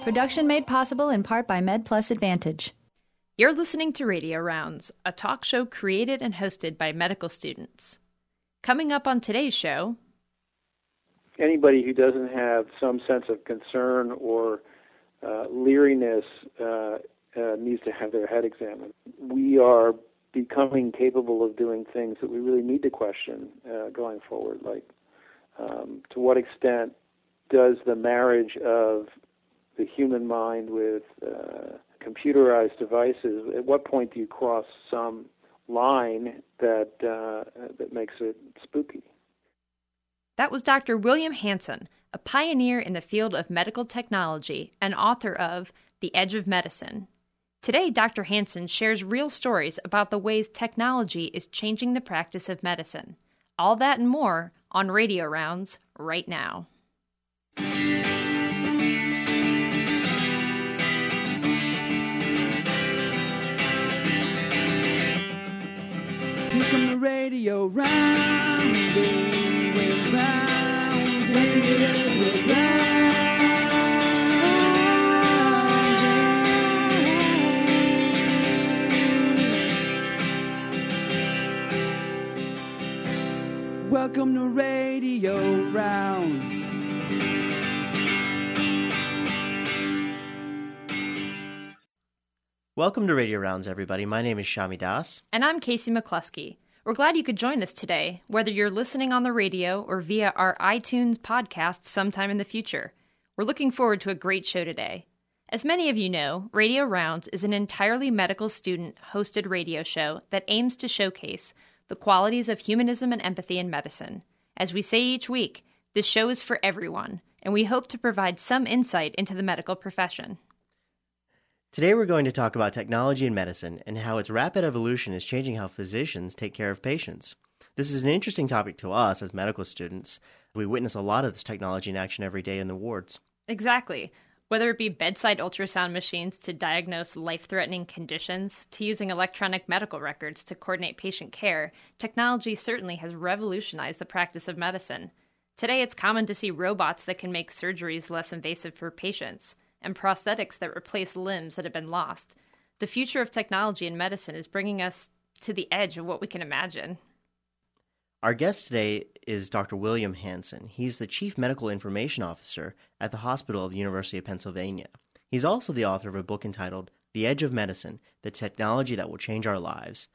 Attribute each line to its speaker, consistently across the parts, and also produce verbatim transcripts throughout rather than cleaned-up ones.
Speaker 1: Production made possible in part by MedPlus Advantage.
Speaker 2: You're listening to Radio Rounds, a talk show created and hosted by medical students. Coming up on today's show...
Speaker 3: Anybody who doesn't have some sense of concern or uh, leeriness uh, uh, needs to have their head examined. We are becoming capable of doing things that we really need to question uh, going forward, like um, to what extent does the marriage of the human mind with uh, computerized devices, at what point do you cross some line that uh, that makes it spooky?
Speaker 2: That was Doctor William Hanson, a pioneer in the field of medical technology and author of The Edge of Medicine. Today, Doctor Hanson shares real stories about the ways technology is changing the practice of medicine. All that and more on Radio Rounds right now.
Speaker 4: Here come the radio rounding. We're rounding, we're rounding. Welcome to Radio Rounds.
Speaker 5: Welcome to Radio Rounds, everybody. My name is Shami Das.
Speaker 2: And I'm Casey McCluskey. We're glad you could join us today, whether you're listening on the radio or via our iTunes podcast sometime in the future. We're looking forward to a great show today. As many of you know, Radio Rounds is an entirely medical student-hosted radio show that aims to showcase the qualities of humanism and empathy in medicine. As we say each week, this show is for everyone, and we hope to provide some insight into the medical profession.
Speaker 5: Today we're going to talk about technology in medicine and how its rapid evolution is changing how physicians take care of patients. This is an interesting topic to us as medical students. We witness a lot of this technology in action every day in the wards.
Speaker 2: Exactly. Whether it be bedside ultrasound machines to diagnose life-threatening conditions, to using electronic medical records to coordinate patient care, technology certainly has revolutionized the practice of medicine. Today it's common to see robots that can make surgeries less invasive for patients, and prosthetics that replace limbs that have been lost. The future of technology in medicine is bringing us to the edge of what we can imagine.
Speaker 5: Our guest today is Doctor William Hanson. He's the Chief Medical Information Officer at the Hospital of the University of Pennsylvania. He's also the author of a book entitled The Edge of Medicine, The Technology That Will Change Our Lives.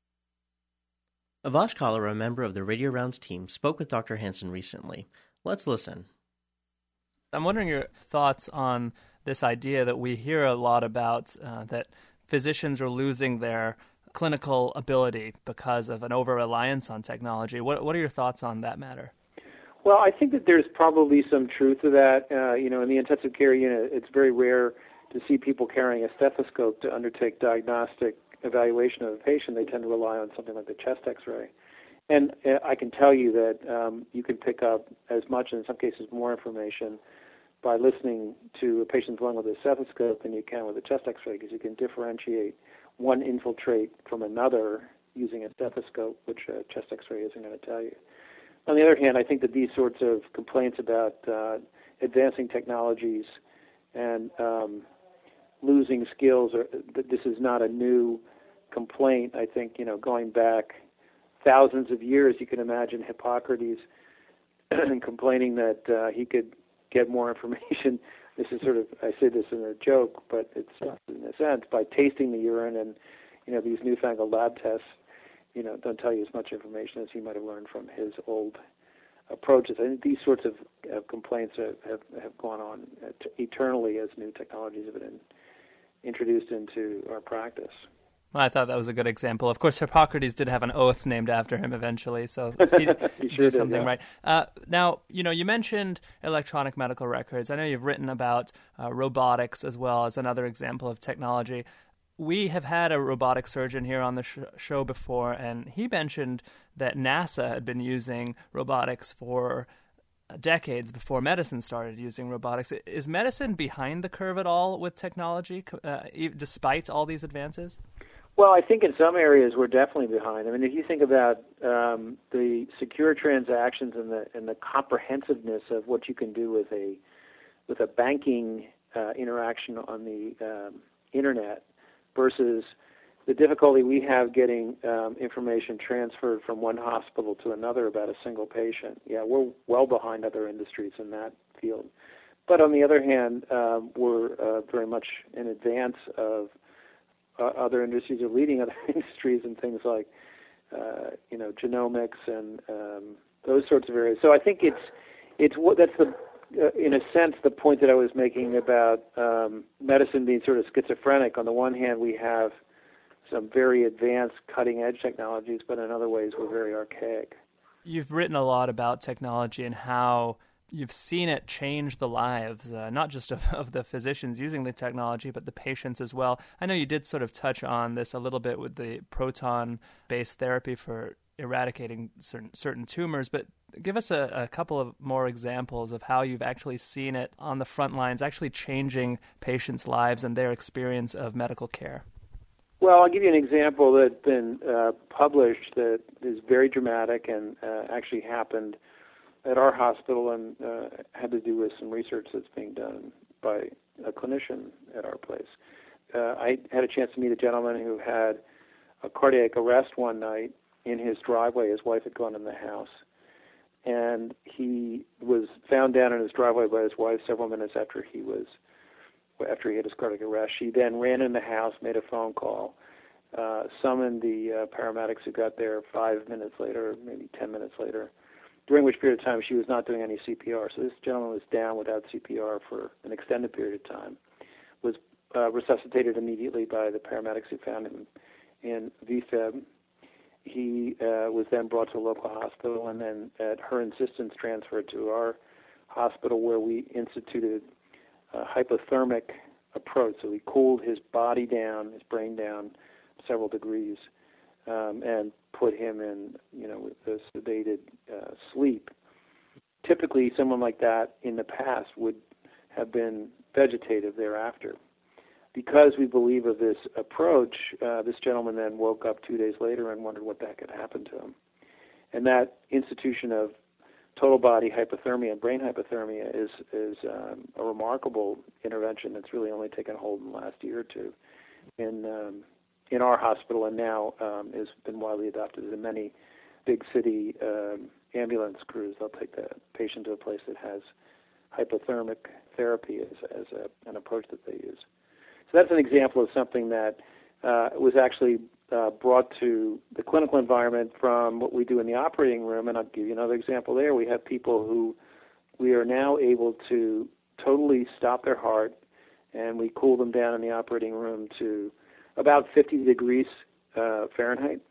Speaker 5: Avash Kalra, a member of the Radio Rounds team, spoke with Doctor Hanson recently. Let's listen.
Speaker 6: I'm wondering your thoughts on this idea that we hear a lot about, uh, that physicians are losing their clinical ability because of an over-reliance on technology. What, what are your thoughts on that matter?
Speaker 3: Well, I think that there's probably some truth to that. Uh, you know, in the intensive care unit, it's very rare to see people carrying a stethoscope to undertake diagnostic evaluation of a patient. They tend to rely on something like the chest X-ray. And uh, I can tell you that um, you can pick up as much, and in some cases more information, by listening to a patient's lung with a stethoscope than you can with a chest X-ray, because you can differentiate one infiltrate from another using a stethoscope, which a chest X-ray isn't going to tell you. On the other hand, I think that these sorts of complaints about uh, advancing technologies and um, losing skills, are, that this is not a new complaint. I think, you know, going back thousands of years, you can imagine Hippocrates complaining that uh, he could get more information. This is sort of, I say this in a joke, but it's in a sense, by tasting the urine, and, you know, these newfangled lab tests, you know, don't tell you as much information as he might have learned from his old approaches. I think these sorts of uh, complaints have, have, have gone on eternally as new technologies have been introduced into our practice.
Speaker 6: Well, I thought that was a good example. Of course, Hippocrates did have an oath named after him eventually, so he did do something did, yeah. right. Uh, now, you know, you mentioned electronic medical records. I know you've written about uh, robotics as well as another example of technology. We have had a robotic surgeon here on the sh- show before, and he mentioned that NASA had been using robotics for decades before medicine started using robotics. Is medicine behind the curve at all with technology, uh, despite all these advances?
Speaker 3: Well, I think in some areas we're definitely behind. I mean, if you think about um, the secure transactions and the and the comprehensiveness of what you can do with a with a banking uh, interaction on the um, internet versus the difficulty we have getting um, information transferred from one hospital to another about a single patient. Yeah, we're well behind other industries in that field. But on the other hand, um, we're uh, very much in advance of uh, other industries, or leading other industries in things like, uh, you know, genomics and um, those sorts of areas. So I think it's it's what that's the uh, in a sense the point that I was making about um, medicine being sort of schizophrenic. On the one hand, we have some very advanced, cutting-edge technologies, but in other ways, we're very archaic.
Speaker 6: You've written a lot about technology and how you've seen it change the lives, uh, not just of, of the physicians using the technology, but the patients as well. I know you did sort of touch on this a little bit with the proton-based therapy for eradicating certain certain tumors, but give us a, a couple of more examples of how you've actually seen it on the front lines, actually changing patients' lives and their experience of medical care.
Speaker 3: Well, I'll give you an example that's been uh, published that is very dramatic and uh, actually happened at our hospital and uh, had to do with some research that's being done by a clinician at our place. Uh, I had a chance to meet a gentleman who had a cardiac arrest one night in his driveway. His wife had gone in the house, and he was found down in his driveway by his wife several minutes after he was after he had his cardiac arrest. She then ran in the house, made a phone call, uh, summoned the uh, paramedics who got there five minutes later, maybe ten minutes later, during which period of time she was not doing any C P R. So this gentleman was down without C P R for an extended period of time, was uh, resuscitated immediately by the paramedics who found him in V F E B. He uh, was then brought to a local hospital and then, at her insistence, transferred to our hospital, where we instituted a hypothermic approach. So we cooled his body down, his brain down several degrees, um, and put him in, you know, with a sedated uh, sleep. Typically, someone like that in the past would have been vegetative thereafter. Because we believe of this approach, uh, this gentleman then woke up two days later and wondered what the heck had happened to him. And that institution of total body hypothermia and brain hypothermia is is um, a remarkable intervention that's really only taken hold in the last year or two in um, in our hospital, and now um, has been widely adopted in many big city um, ambulance crews. They'll take the patient to a place that has hypothermic therapy as, as a, an approach that they use. So that's an example of something that uh, was actually uh, brought to the clinical environment from what we do in the operating room. And I'll give you another example there. We have people who we are now able to totally stop their heart, and we cool them down in the operating room to about fifty degrees uh, Fahrenheit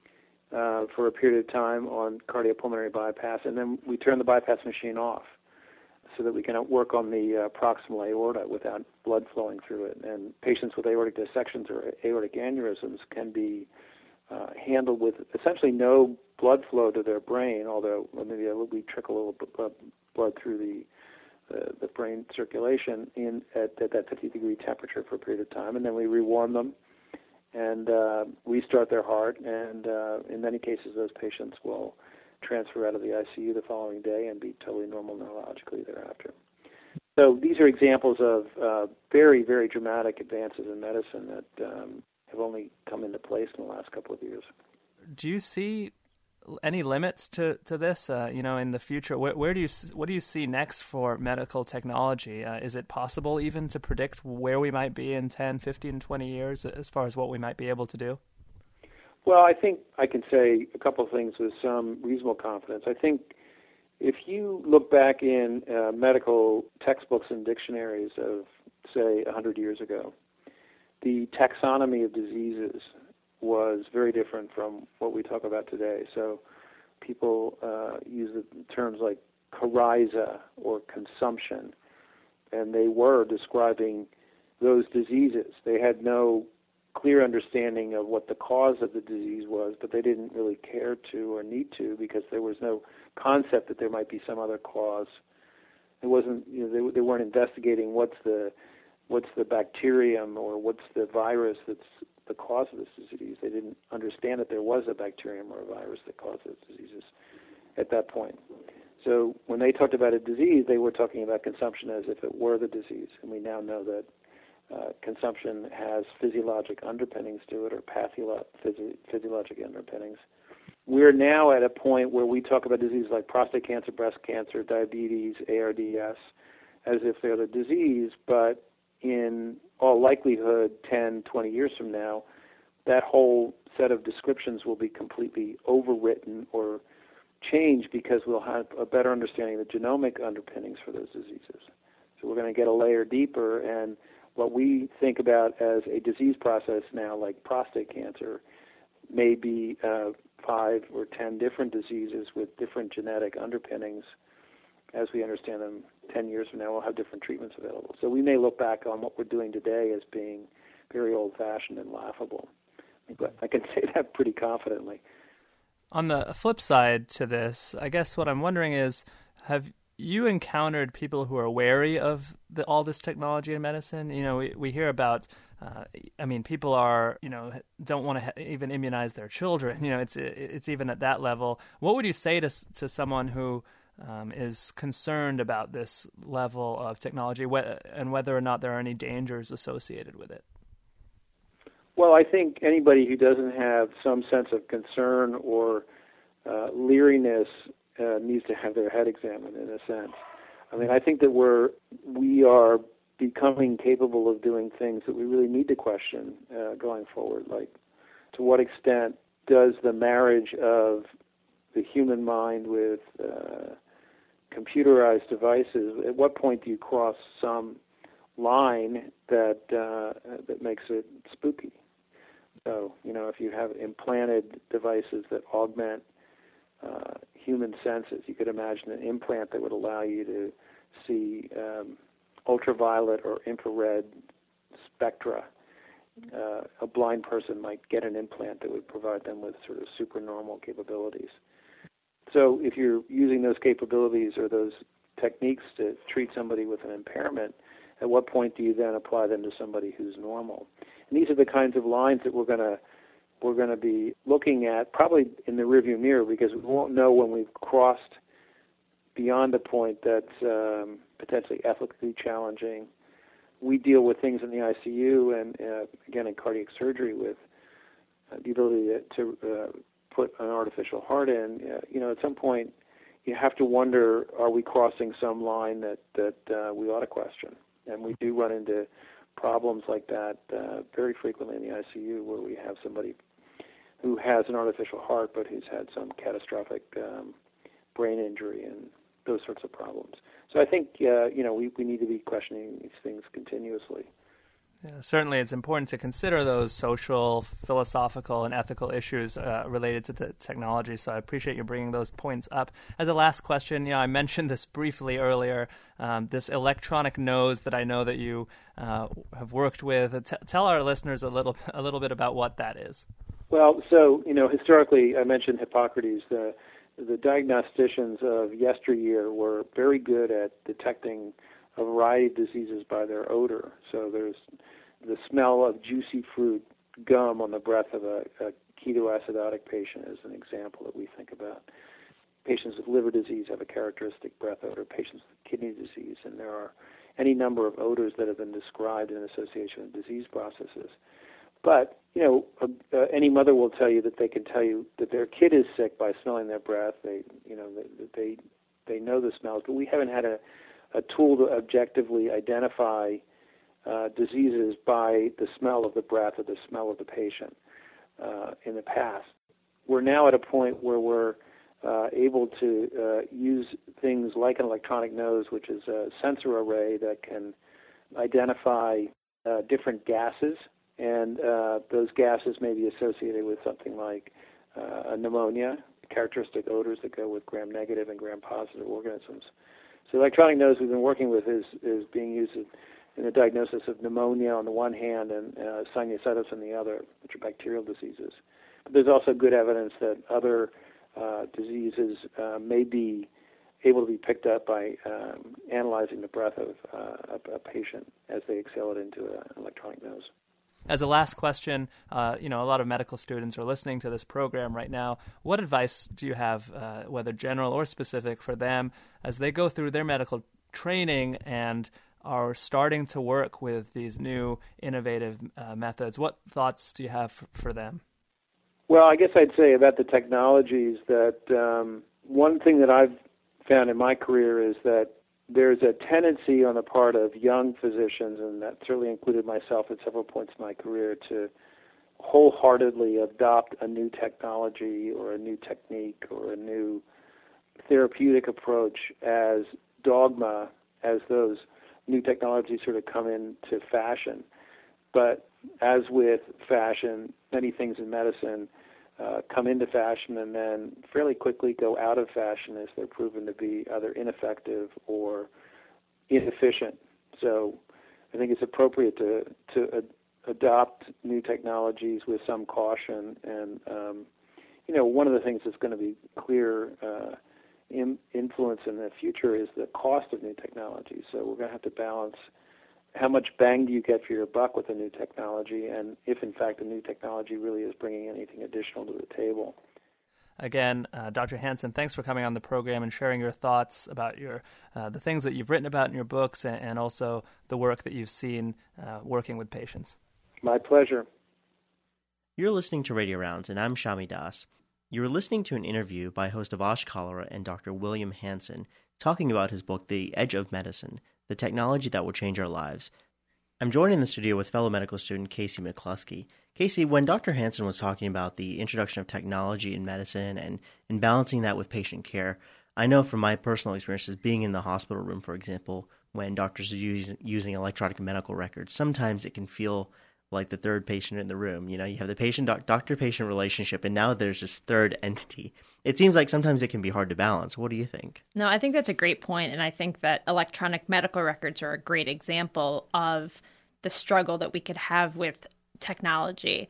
Speaker 3: uh, for a period of time on cardiopulmonary bypass, and then we turn the bypass machine off, so that we can work on the uh, proximal aorta without blood flowing through it. And patients with aortic dissections or aortic aneurysms can be uh, handled with essentially no blood flow to their brain, although maybe a little, we trickle a little bit blood through the uh, the brain circulation in at, at that fifty degree temperature for a period of time, and then we rewarm them and uh, restart their heart. And uh, in many cases, those patients will transfer out of the I C U the following day and be totally normal neurologically thereafter. So these are examples of uh, very, very dramatic advances in medicine that um, have only come into place in the last couple of years.
Speaker 6: Do you see any limits to, to this, uh, you know, in the future? Where, where do you what do you see next for medical technology? Uh, is it possible even to predict where we might be in ten, fifteen, twenty years as far as what we might be able to do?
Speaker 3: Well, I think I can say a couple of things with some reasonable confidence. I think if you look back in uh, medical textbooks and dictionaries of, say, one hundred years ago, the taxonomy of diseases was very different from what we talk about today. So people uh, use the terms like coryza or consumption, and they were describing those diseases. They had no clear understanding of what the cause of the disease was, but they didn't really care to or need to, because there was no concept that there might be some other cause. It wasn't, you know, they, they weren't investigating what's the what's the bacterium or what's the virus that's the cause of this disease. They didn't understand that there was a bacterium or a virus that caused those diseases at that point. So when they talked about a disease, they were talking about consumption as if it were the disease. And we now know that uh, consumption has physiologic underpinnings to it, or patholo- physi- physiologic underpinnings. We're now at a point where we talk about diseases like prostate cancer, breast cancer, diabetes, A R D S, as if they're the disease, but in all likelihood, ten, twenty years from now, that whole set of descriptions will be completely overwritten or changed because we'll have a better understanding of the genomic underpinnings for those diseases. So we're going to get a layer deeper, and what we think about as a disease process now, like prostate cancer, may be uh, five or ten different diseases with different genetic underpinnings. As we understand them, ten years from now, we'll have different treatments available. So we may look back on what we're doing today as being very old-fashioned and laughable. But I can say that pretty confidently.
Speaker 6: On the flip side to this, I guess what I'm wondering is, have you encountered people who are wary of the, all this technology in medicine? You know, we, we hear about, uh, I mean, people are, you know, don't want to ha- even immunize their children. You know, it's it's even at that level. What would you say to to someone who um, is concerned about this level of technology wh- and whether or not there are any dangers associated with it?
Speaker 3: Well, I think anybody who doesn't have some sense of concern or uh, leeriness uh, needs to have their head examined, in a sense. I mean, I think that we're we are becoming capable of doing things that we really need to question uh, going forward. Like, to what extent does the marriage of the human mind with uh, computerized devices, at what point do you cross some line that uh, that makes it spooky? So, you know, if you have implanted devices that augment uh, human senses, you could imagine an implant that would allow you to see um, ultraviolet or infrared spectra. Uh, a blind person might get an implant that would provide them with sort of supernormal capabilities. So if you're using those capabilities or those techniques to treat somebody with an impairment, at what point do you then apply them to somebody who's normal? And these are the kinds of lines that we're going to we're going to be looking at probably in the rearview mirror, because we won't know when we've crossed beyond a point that's um, potentially ethically challenging. We deal with things in the I C U and, uh, again, in cardiac surgery with uh, the ability to, to uh, put an artificial heart in. Uh, you know, at some point, you have to wonder, are we crossing some line that, that uh, we ought to question? And we do run into problems like that uh, very frequently in the I C U, where we have somebody who has an artificial heart but who's had some catastrophic um, brain injury and those sorts of problems. So I think, uh, you know, we, we need to be questioning these things continuously.
Speaker 6: Yeah, certainly it's important to consider those social, philosophical, and ethical issues uh, related to the technology, so I appreciate you bringing those points up. As a last question, you know, I mentioned this briefly earlier, um, this electronic nose that I know that you uh, have worked with. T- tell our listeners a little a little bit about what that is.
Speaker 3: Well, so, you know, historically, I mentioned Hippocrates. The, the diagnosticians of yesteryear were very good at detecting a variety of diseases by their odor. So there's the smell of juicy fruit gum on the breath of a, a ketoacidotic patient is an example that we think about. Patients with liver disease have a characteristic breath odor, patients with kidney disease, and there are any number of odors that have been described in association with disease processes. But, you know, uh, uh, any mother will tell you that they can tell you that their kid is sick by smelling their breath. They, you know, they they, they know the smells, but we haven't had a a tool to objectively identify uh, diseases by the smell of the breath or the smell of the patient uh, in the past. We're now at a point where we're uh, able to uh, use things like an electronic nose, which is a sensor array that can identify uh, different gases, and uh, those gases may be associated with something like uh, pneumonia, characteristic odors that go with gram-negative and gram-positive organisms. So the electronic nose we've been working with is, is being used in the diagnosis of pneumonia on the one hand and uh, sinusitis on the other, which are bacterial diseases. But there's also good evidence that other uh, diseases uh, may be able to be picked up by um, analyzing the breath of uh, a, a patient as they exhale it into a, an electronic nose.
Speaker 6: As a last question, uh, you know, a lot of medical students are listening to this program right now. What advice do you have, uh, whether general or specific, for them as they go through their medical training and are starting to work with these new innovative uh, methods? What thoughts do you have for, for them?
Speaker 3: Well, I guess I'd say about the technologies that um, one thing that I've found in my career is that there's a tendency on the part of young physicians, and that certainly included myself at several points in my career, to wholeheartedly adopt a new technology or a new technique or a new therapeutic approach as dogma as those new technologies sort of come into fashion. But as with fashion, many things in medicine uh, come into fashion and then fairly quickly go out of fashion as they're proven to be either ineffective or inefficient. So I think it's appropriate to to ad- adopt new technologies with some caution. And, um, you know, one of the things that's going to be clear uh, in influence in the future is the cost of new technology. So we're going to have to balance how much bang do you get for your buck with a new technology, and if, in fact, the new technology really is bringing anything additional to the table.
Speaker 6: Again, uh, Doctor Hansen, thanks for coming on the program and sharing your thoughts about your uh, the things that you've written about in your books and, and also the work that you've seen uh, working with patients.
Speaker 3: My pleasure.
Speaker 5: You're listening to Radio Rounds, and I'm Shami Das. You were listening to an interview by host of Ash Cholera and Doctor William Hansen talking about his book, The Edge of Medicine, the technology that will change our lives. I'm joined in the studio with fellow medical student Casey McCluskey. Casey, when Doctor Hansen was talking about the introduction of technology in medicine and, and balancing that with patient care, I know from my personal experiences being in the hospital room, for example, when doctors are using, using electronic medical records, sometimes it can feel like the third patient in the room. You know, you have the patient doc, doctor-patient relationship, and now there's this third entity. It seems like sometimes it can be hard to balance. What do you think?
Speaker 2: No, I think that's a great point, and I think that electronic medical records are a great example of the struggle that we could have with technology.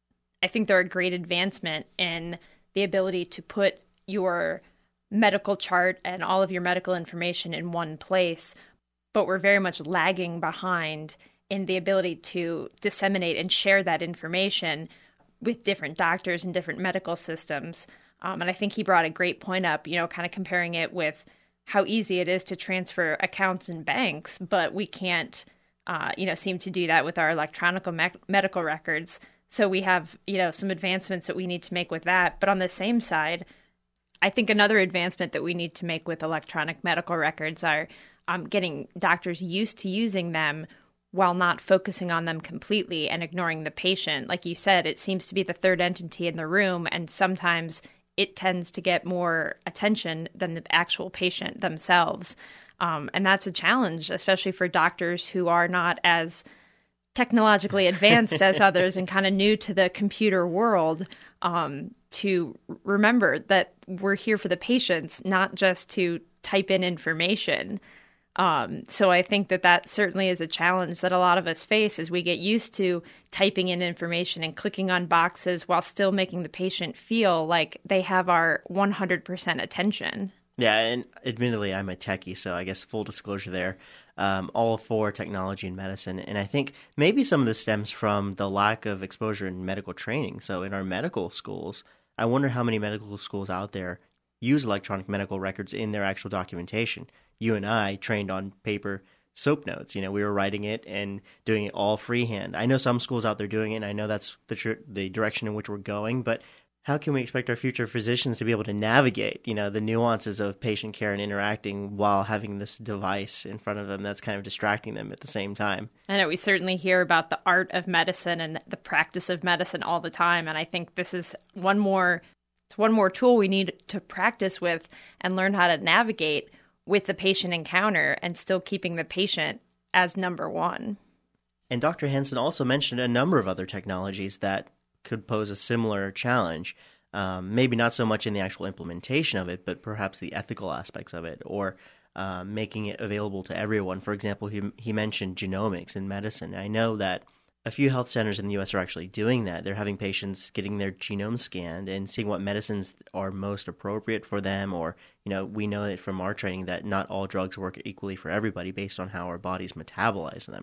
Speaker 2: I think they're a great advancement in the ability to put your medical chart and all of your medical information in one place, but we're very much lagging behind in the ability to disseminate and share that information with different doctors and different medical systems. Um, and I think he brought a great point up, you know, kind of comparing it with how easy it is to transfer accounts in banks, but we can't, uh, you know, seem to do that with our electronic me- medical records. So we have, you know, some advancements that we need to make with that. But on the same side, I think another advancement that we need to make with electronic medical records are um, getting doctors used to using them while not focusing on them completely and ignoring the patient. Like you said, it seems to be the third entity in the room, and sometimes it tends to get more attention than the actual patient themselves. Um, and that's a challenge, especially for doctors who are not as technologically advanced as others and kind of new to the computer world, um, to remember that we're here for the patients, not just to type in information. Um, so I think that that certainly is a challenge that a lot of us face as we get used to typing in information and clicking on boxes while still making the patient feel like they have our one hundred percent attention.
Speaker 5: Yeah, and admittedly, I'm a techie, so I guess full disclosure there, um, all for technology and medicine. And I think maybe some of this stems from the lack of exposure in medical training. So in our medical schools, I wonder how many medical schools out there use electronic medical records in their actual documentation. You and I trained on paper soap notes. You know, we were writing it and doing it all freehand. I know some schools out there doing it, and I know that's the tr- the direction in which we're going, but how can we expect our future physicians to be able to navigate, you know, the nuances of patient care and interacting while having this device in front of them that's kind of distracting them at the same time?
Speaker 2: I know we certainly hear about the art of medicine and the practice of medicine all the time, and I think this is one more, it's one more tool we need to practice with and learn how to navigate with the patient encounter and still keeping the patient as number one.
Speaker 5: And Doctor Hansen also mentioned a number of other technologies that could pose a similar challenge, um, maybe not so much in the actual implementation of it, but perhaps the ethical aspects of it, or uh, making it available to everyone. For example, he, he mentioned genomics in medicine. I know that a few health centers in the U S are actually doing that. They're having patients getting their genome scanned and seeing what medicines are most appropriate for them. Or, you know, we know that from our training that not all drugs work equally for everybody based on how our bodies metabolize them.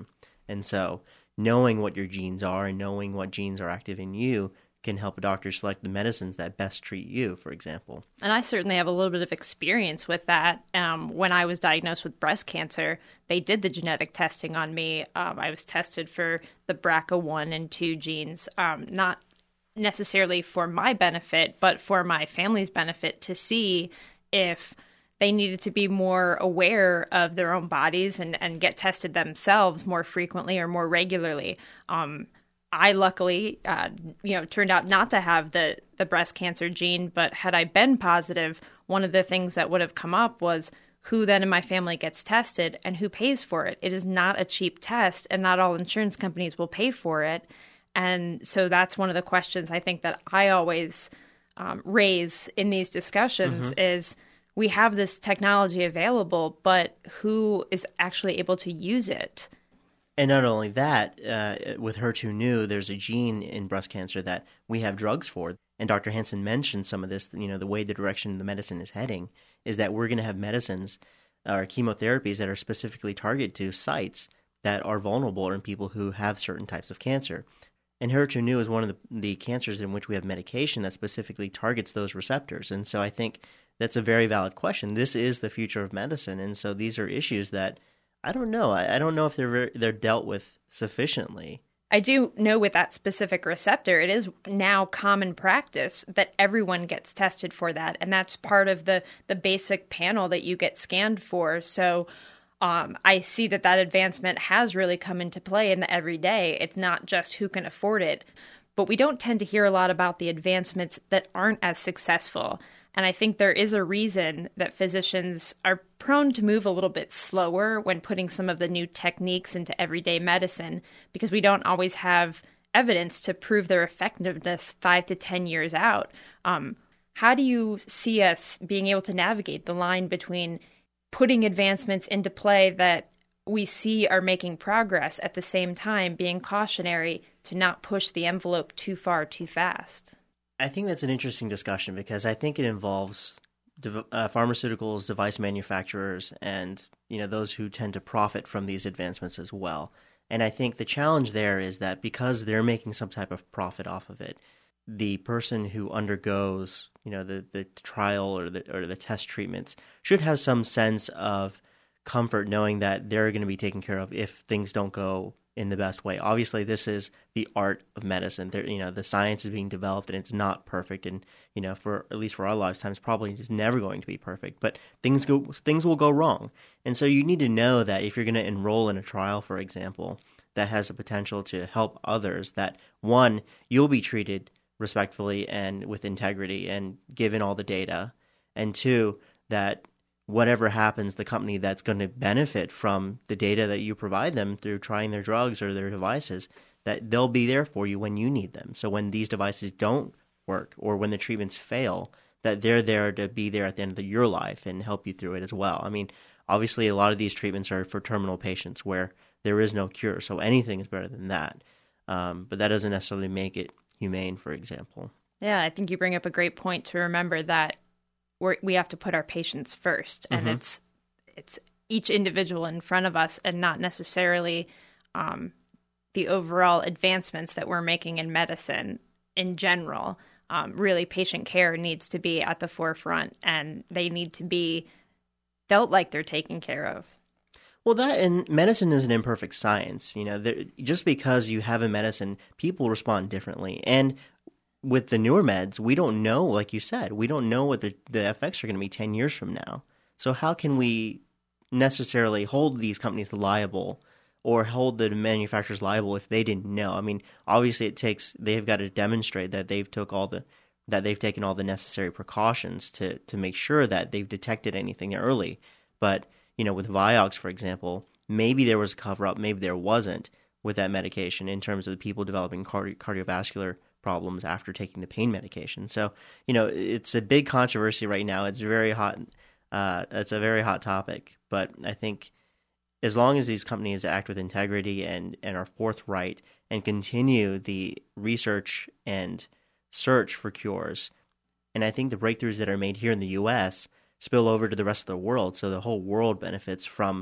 Speaker 5: And so knowing what your genes are and knowing what genes are active in you can help a doctor select the medicines that best treat you, for example. And
Speaker 2: I certainly have a little bit of experience with that. Um, when I was diagnosed with breast cancer, they did the genetic testing on me. Um, I was tested for the B R C A one and two genes, um, not necessarily for my benefit, but for my family's benefit, to see if they needed to be more aware of their own bodies and, and get tested themselves more frequently or more regularly. Um, I luckily, uh, you know, turned out not to have the, the breast cancer gene, but had I been positive, one of the things that would have come up was who then in my family gets tested and who pays for it. It is not a cheap test, and not all insurance companies will pay for it. And so that's one of the questions I think that I always um, raise in these discussions mm-hmm. is, we have this technology available, but who is actually able to use it?
Speaker 5: And not only that, uh, with H E R two neu, there's a gene in breast cancer that we have drugs for. And Doctor Hansen mentioned some of this, you know, the way the direction the medicine is heading is that we're going to have medicines or chemotherapies that are specifically targeted to sites that are vulnerable in people who have certain types of cancer. And H E R two neu is one of the, the cancers in which we have medication that specifically targets those receptors. And so I think that's a very valid question. This is the future of medicine. And so these are issues that I don't know. I, I don't know if they're very, they're dealt with sufficiently.
Speaker 2: I do know with that specific receptor, it is now common practice that everyone gets tested for that. And that's part of the, the basic panel that you get scanned for. So um, I see that that advancement has really come into play in the everyday. It's not just who can afford it. But we don't tend to hear a lot about the advancements that aren't as successful. And I think there is a reason that physicians are prone to move a little bit slower when putting some of the new techniques into everyday medicine, because we don't always have evidence to prove their effectiveness five to ten years out. Um, how do you see us being able to navigate the line between putting advancements into play that we see are making progress, at the same time being cautionary to not push the envelope too far too fast?
Speaker 5: I think that's an interesting discussion because I think it involves uh, pharmaceuticals, device manufacturers, and you know those who tend to profit from these advancements as well. And I think the challenge there is that because they're making some type of profit off of it, the person who undergoes you know the, the trial or the or the test treatments should have some sense of comfort knowing that they're going to be taken care of if things don't go in the best way. Obviously, this is the art of medicine. There, you know, the science is being developed, and it's not perfect. And you know, for at least for our lifetimes, probably it's never going to be perfect. But things go, things will go wrong, and so you need to know that if you're going to enroll in a trial, for example, that has the potential to help others, that one, you'll be treated respectfully and with integrity, and given all the data, and two, that whatever happens, the company that's going to benefit from the data that you provide them through trying their drugs or their devices, that they'll be there for you when you need them. So when these devices don't work or when the treatments fail, that they're there to be there at the end of the, your life and help you through it as well. I mean, obviously a lot of these treatments are for terminal patients where there is no cure, so anything is better than that. Um, but that doesn't necessarily make it humane, for example.
Speaker 2: Yeah, I think you bring up a great point to remember that We're, we have to put our patients first, and mm-hmm. it's it's each individual in front of us, and not necessarily um, the overall advancements that we're making in medicine in general. Um, really, patient care needs to be at the forefront, and they need to be felt like they're taken care of.
Speaker 5: Well, that and medicine is an imperfect science. You know, there, just because you have a medicine, people respond differently, and with the newer meds, we don't know, like you said, we don't know what the, the effects are going to be ten years from now. So how can we necessarily hold these companies liable or hold the manufacturers liable if they didn't know? I mean, obviously it takes, they've got to demonstrate that they've took all the, that they've taken all the necessary precautions to, to make sure that they've detected anything early. But, you know, with Vioxx, for example, maybe there was a cover-up, maybe there wasn't with that medication in terms of the people developing cardi- cardiovascular problems after taking the pain medication. So, you know, it's a big controversy right now. It's very hot. Uh, it's a very hot topic. But I think as long as these companies act with integrity and, and are forthright and continue the research and search for cures, and I think the breakthroughs that are made here in the U S spill over to the rest of the world, so the whole world benefits from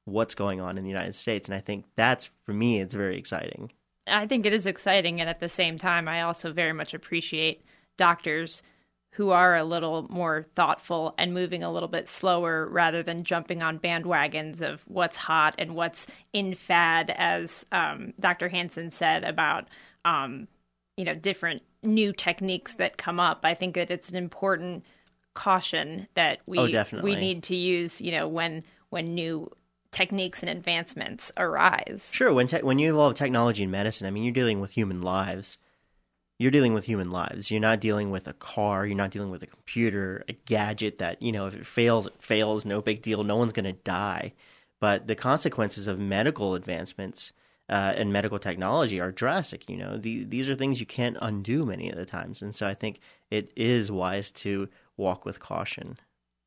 Speaker 5: what's going on in the United States. And I think that's, for me, it's very exciting.
Speaker 2: I think it is exciting. And at the same time, I also very much appreciate doctors who are a little more thoughtful and moving a little bit slower rather than jumping on bandwagons of what's hot and what's in fad, as um, Doctor Hansen said about, um, you know, different new techniques that come up. I think that it's an important caution that we
Speaker 5: oh, definitely.
Speaker 2: we need to use, you know, when when new techniques and advancements arise.
Speaker 5: Sure, when te- when you involve technology in medicine, I mean, you're dealing with human lives. You're dealing with human lives. You're not dealing with a car. You're not dealing with a computer, a gadget that, you know, if it fails, it fails. No big deal. No one's going to die. But the consequences of medical advancements uh, and medical technology are drastic. You know, the, these are things you can't undo many of the times. And so I think it is wise to walk with caution.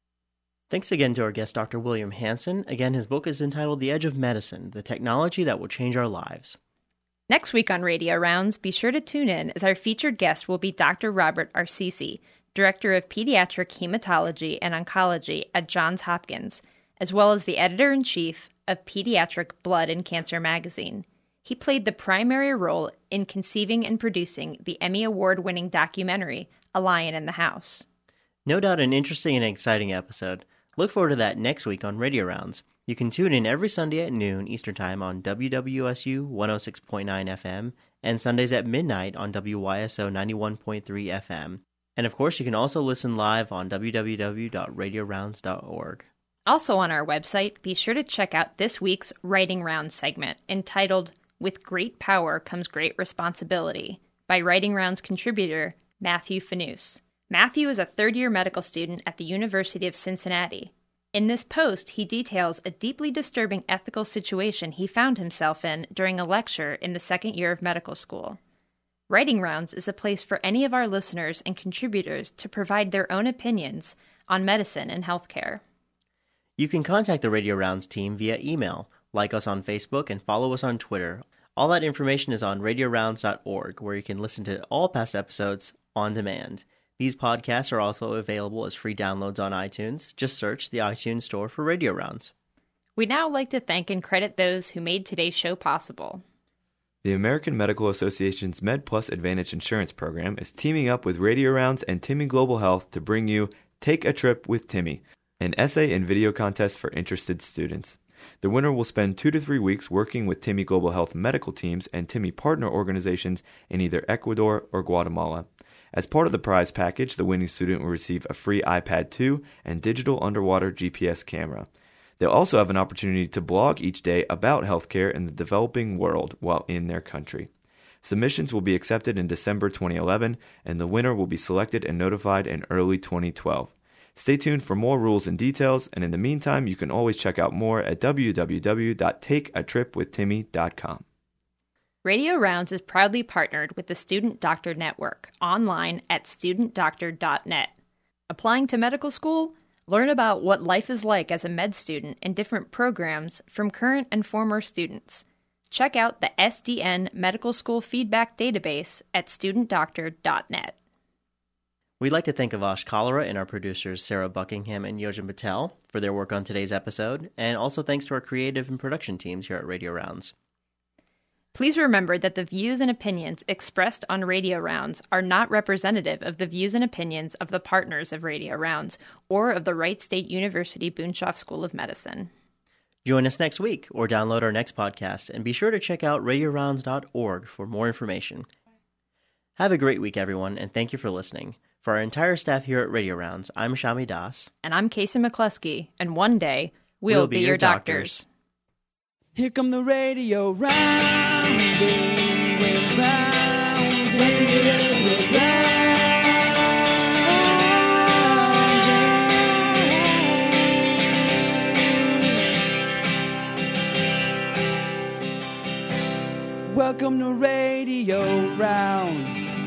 Speaker 5: Thanks again to our guest, Doctor William Hansen. Again, his book is entitled The Edge of Medicine, The Technology That Will Change Our Lives.
Speaker 2: Next week on Radio Rounds, be sure to tune in as our featured guest will be Doctor Robert Arcici, Director of Pediatric Hematology and Oncology at Johns Hopkins, as well as the Editor-in-Chief of Pediatric Blood and Cancer magazine. He played the primary role in conceiving and producing the Emmy Award-winning documentary, A Lion in the House.
Speaker 5: No doubt an interesting and exciting episode. Look forward to that next week on Radio Rounds. You can tune in every Sunday at noon Eastern Time on W W S U one oh six point nine F M and Sundays at midnight on W Y S O ninety-one point three F M. And of course, you can also listen live on w w w dot radio rounds dot org.
Speaker 2: Also on our website, be sure to check out this week's Writing Rounds segment entitled With Great Power Comes Great Responsibility by Writing Rounds contributor Matthew Fanous. Matthew is a third-year medical student at the University of Cincinnati. In this post, he details a deeply disturbing ethical situation he found himself in during a lecture in the second year of medical school. Writing Rounds is a place for any of our listeners and contributors to provide their own opinions on medicine and healthcare.
Speaker 5: You can contact the Radio Rounds team via email, like us on Facebook, and follow us on Twitter. All that information is on radio rounds dot org, where you can listen to all past episodes on demand. These podcasts are also available as free downloads on iTunes. Just search the iTunes store for Radio Rounds.
Speaker 2: We'd now like to thank and credit those who made today's show possible.
Speaker 7: The American Medical Association's MedPlus Advantage Insurance Program is teaming up with Radio Rounds and Timmy Global Health to bring you Take a Trip with Timmy, an essay and video contest for interested students. The winner will spend two to three weeks working with Timmy Global Health medical teams and Timmy partner organizations in either Ecuador or Guatemala. As part of the prize package, the winning student will receive a free iPad two and digital underwater G P S camera. They'll also have an opportunity to blog each day about healthcare in the developing world while in their country. Submissions will be accepted in December twenty eleven, and the winner will be selected and notified in early twenty twelve. Stay tuned for more rules and details, and in the meantime, you can always check out more at w w w dot take a trip with timmy dot com.
Speaker 2: Radio Rounds is proudly partnered with the Student Doctor Network, online at student doctor dot net. Applying to medical school? Learn about what life is like as a med student in different programs from current and former students. Check out the S D N Medical School Feedback Database at student doctor dot net.
Speaker 5: We'd like to thank Avash Kalra and our producers Sarah Buckingham and Yojan Patel for their work on today's episode, and also thanks to our creative and production teams here at Radio Rounds.
Speaker 2: Please remember that the views and opinions expressed on Radio Rounds are not representative of the views and opinions of the partners of Radio Rounds or of the Wright State University Boonshoff School of Medicine.
Speaker 5: Join us next week or download our next podcast, and be sure to check out radio rounds dot org for more information. Have a great week, everyone, and thank you for listening. For our entire staff here at Radio Rounds, I'm Shami Das.
Speaker 2: And I'm Casey McCluskey, and one day we'll, we'll be, be your doctors. doctors.
Speaker 4: Here come the radio rounding, we're rounding, we're rounding. Welcome to Radio Rounds.